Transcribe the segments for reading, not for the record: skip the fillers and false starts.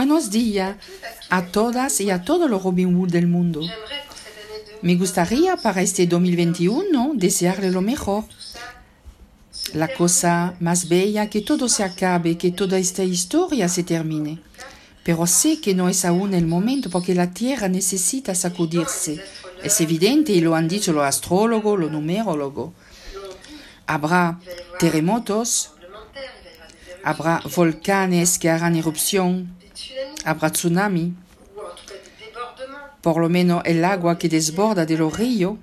Buenos días a todas y a todos los Robin Hood del mundo. Me gustaría para este 2021 desearle lo mejor. La cosa más bella, que todo se acabe, que toda esta historia se termine. Pero sé que no es aún el momento porque la Tierra necesita sacudirse. Es evidente y lo han dicho los astrólogos, los numerólogos. Habrá terremotos, habrá volcanes que harán erupción, habrá tsunami, por lo menos el agua que desborda de los ríos.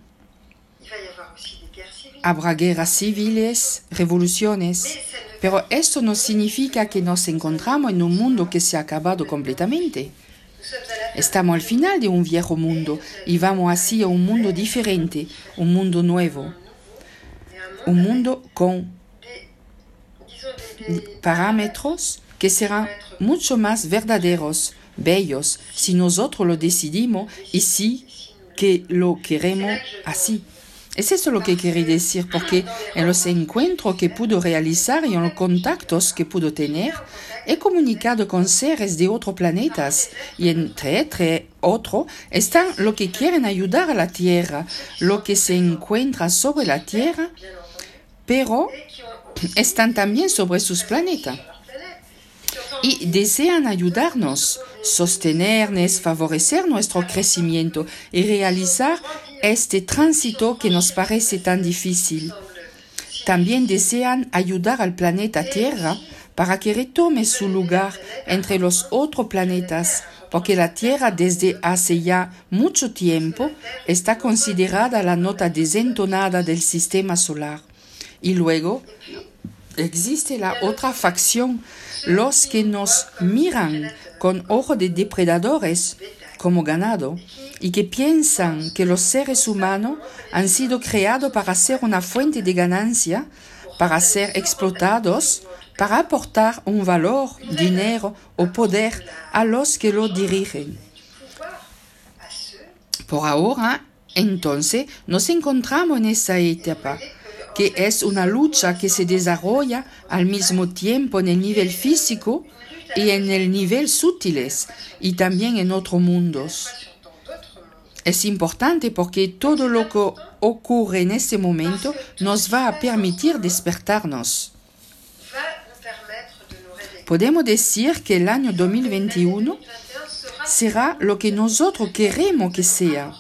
Habrá guerras civiles, revoluciones, pero esto no significa que nos encontramos en un mundo que se ha acabado completamente. Estamos al final de un viejo mundo y vamos así a un mundo diferente, un mundo nuevo, un mundo con parámetros que serán mucho más verdaderos, bellos, si nosotros lo decidimos y si que lo queremos así. Es eso lo que quería decir, porque en los encuentros que pudo realizar y en los contactos que pudo tener, he comunicado con seres de otros planetas y entre otros están los que quieren ayudar a la Tierra, los que se encuentran sobre la Tierra, pero están también sobre sus planetas y desean ayudarnos, sostenernos, favorecer nuestro crecimiento y realizar este tránsito que nos parece tan difícil. También desean ayudar al planeta Tierra para que retome su lugar entre los otros planetas, porque la Tierra desde hace ya mucho tiempo está considerada la nota desentonada del sistema solar. Y luego existe la otra facción, los que nos miran con ojo de depredadores como ganado y que piensan que los seres humanos han sido creados para ser una fuente de ganancia, para ser explotados, para aportar un valor, dinero o poder a los que lo dirigen. Por ahora, entonces, nos encontramos en esa etapa, que es una lucha que se desarrolla al mismo tiempo en el nivel físico y en el nivel sutiles y también en otros mundos. Es importante porque todo lo que ocurre en este momento nos va a permitir despertarnos. Podemos decir que el año 2021 será lo que nosotros queremos que sea.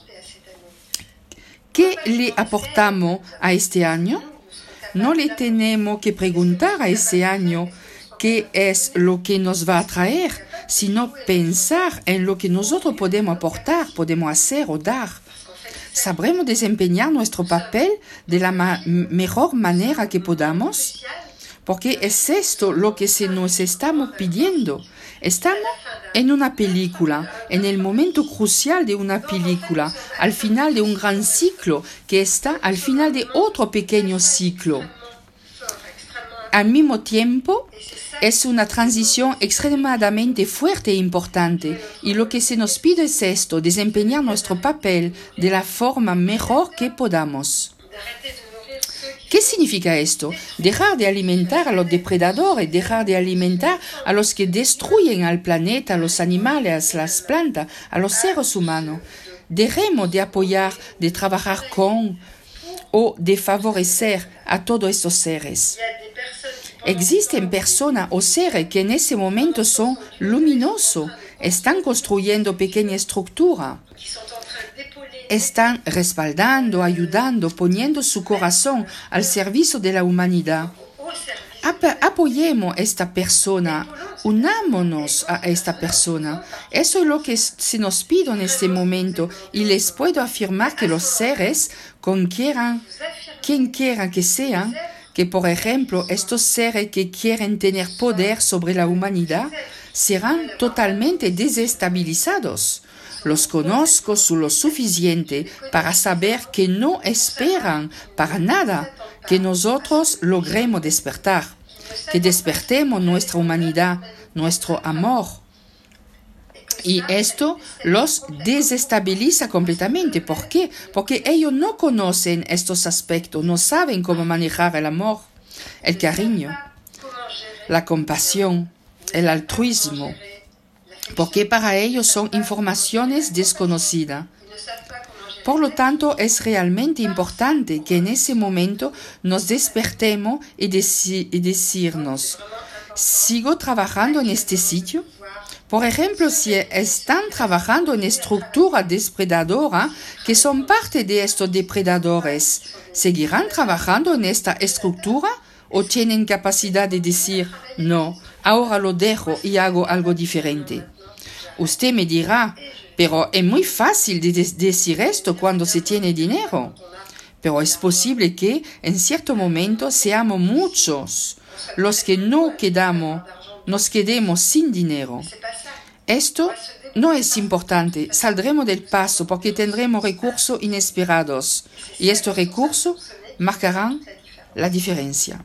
¿Qué le aportamos a este año? No le tenemos que preguntar a ese año qué es lo que nos va a traer, sino pensar en lo que nosotros podemos aportar, podemos hacer o dar. ¿Sabremos desempeñar nuestro papel de la mejor manera que podamos? Porque es esto lo que se nos estamos pidiendo. Estamos en una película, en el momento crucial de una película, al final de un gran ciclo que está al final de otro pequeño ciclo. Al mismo tiempo, es una transición extremadamente fuerte e importante y lo que se nos pide es esto, desempeñar nuestro papel de la forma mejor que podamos. ¿Qué significa esto? Dejar de alimentar a los depredadores, dejar de alimentar a los que destruyen al planeta, a los animales, a las plantas, a los seres humanos. Dejemos de apoyar, de trabajar con o de favorecer a todos estos seres. Existen personas o seres que en ese momento son luminosos, están construyendo pequeña estructura. Están respaldando, ayudando, poniendo su corazón al servicio de la humanidad. Apoyemos a esta persona, unámonos a esta persona. Eso es lo que se nos pide en este momento y les puedo afirmar que los seres, quien quiera que sean, que por ejemplo estos seres que quieren tener poder sobre la humanidad, serán totalmente desestabilizados. Los conozco lo suficiente para saber que no esperan para nada que nosotros logremos despertar, que despertemos nuestra humanidad, nuestro amor. Y esto los desestabiliza completamente. ¿Por qué? Porque ellos no conocen estos aspectos, no saben cómo manejar el amor, el cariño, la compasión, el altruismo, porque para ellos son informaciones desconocidas. Por lo tanto, es realmente importante que en ese momento nos despertemos y decirnos, ¿sigo trabajando en este sitio? Por ejemplo, si están trabajando en estructuras depredadoras que son parte de estos depredadores, ¿seguirán trabajando en esta estructura o tienen capacidad de decir, no, ahora lo dejo y hago algo diferente? Usted me dirá, pero es muy fácil de decir esto cuando se tiene dinero. Pero es posible que en cierto momento seamos muchos los que nos quedemos sin dinero. Esto no es importante. Saldremos del paso porque tendremos recursos inesperados y estos recursos marcarán la diferencia.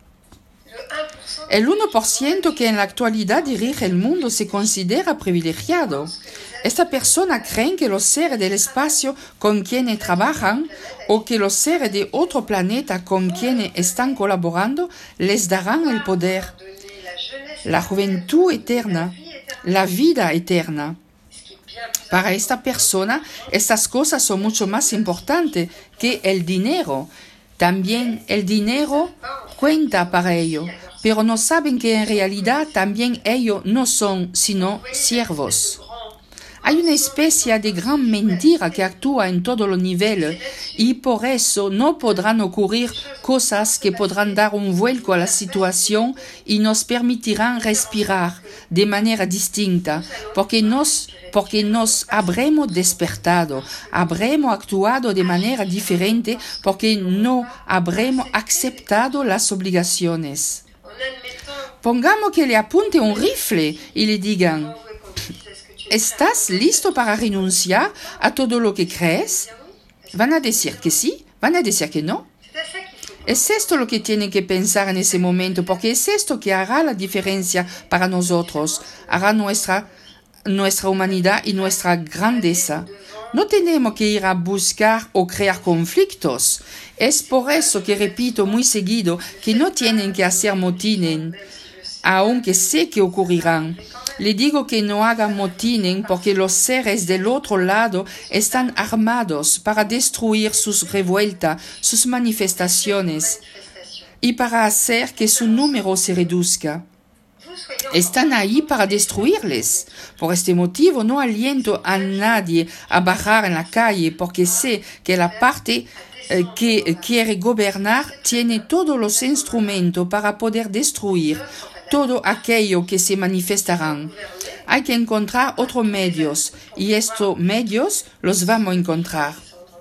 El 1% que en la actualidad dirige el mundo se considera privilegiado. Esta persona cree que los seres del espacio con quienes trabajan o que los seres de otro planeta con quienes están colaborando les darán el poder, la juventud eterna, la vida eterna. Para esta persona, estas cosas son mucho más importantes que el dinero. También el dinero cuenta para ello, pero no saben que en realidad también ellos no son sino siervos. Hay una especie de gran mentira que actúa en todos los niveles y por eso no podrán ocurrir cosas que podrán dar un vuelco a la situación y nos permitirán respirar de manera distinta, porque nos habremos despertado, habremos actuado de manera diferente porque no habremos aceptado las obligaciones. Pongamos que le apunte un rifle y le digan, ¿estás listo para renunciar a todo lo que crees? ¿Van a decir que sí? ¿Van a decir que no? Es esto lo que tienen que pensar en ese momento, porque es esto que hará la diferencia para nosotros, hará nuestra humanidad y nuestra grandeza. No tenemos que ir a buscar o crear conflictos. Es por eso que repito muy seguido que no tienen que hacer motines, aunque sé que ocurrirán. Le digo que no hagan motines porque los seres del otro lado están armados para destruir sus revueltas, sus manifestaciones y para hacer que su número se reduzca. Están ahí para destruirles. Por este motivo no aliento a nadie a bajar en la calle porque sé que la parte que quiere gobernar tiene todos los instrumentos para poder destruir todo aquello que se manifestarán. Hay que encontrar otros medios y estos medios los vamos a encontrar.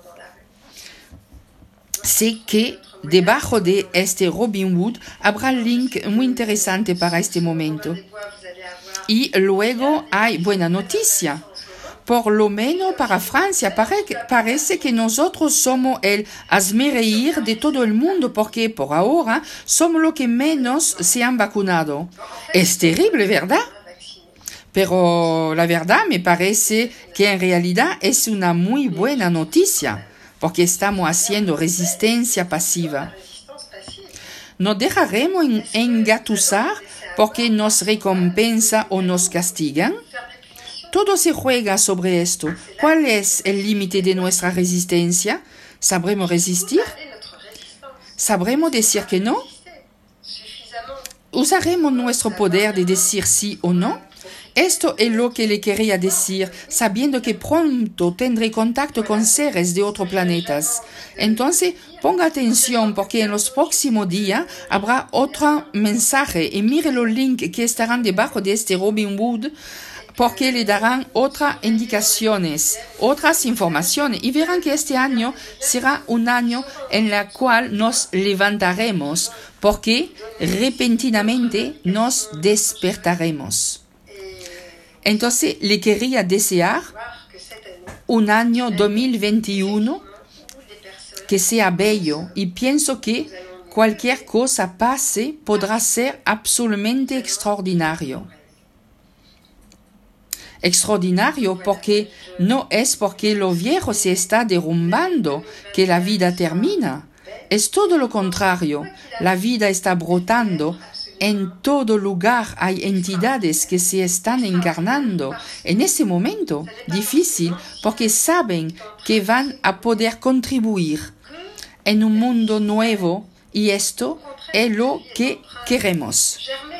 Sé que debajo de este Robin Hood habrá un link muy interesante para este momento. Y luego hay buena noticia. Por lo menos para Francia parece que nosotros somos el hazmerreír de todo el mundo porque por ahora somos los que menos se han vacunado. Es terrible, ¿verdad? Pero la verdad me parece que en realidad es una muy buena noticia porque estamos haciendo resistencia pasiva. ¿Nos dejaremos engatusar porque nos recompensa o nos castigan? Todo se juega sobre esto. ¿Cuál es el límite de nuestra resistencia? ¿Sabremos resistir? ¿Sabremos decir que no? ¿Usaremos nuestro poder de decir sí o no? Esto es lo que le quería decir, sabiendo que pronto tendré contacto con seres de otros planetas. Entonces, ponga atención porque en los próximos días habrá otro mensaje y mire los links que estarán debajo de este Robin Hood porque le darán otras indicaciones, otras informaciones y verán que este año será un año en el cual nos levantaremos porque repentinamente nos despertaremos. Entonces, le quería desear un año 2021 que sea bello y pienso que cualquier cosa pase podrá ser absolutamente extraordinario. Extraordinario porque no es porque lo viejo se está derrumbando que la vida termina. Es todo lo contrario. La vida está brotando En todo lugar hay entidades que se están encarnando en ese momento difícil porque saben que van a poder contribuir en un mundo nuevo y esto es lo que queremos.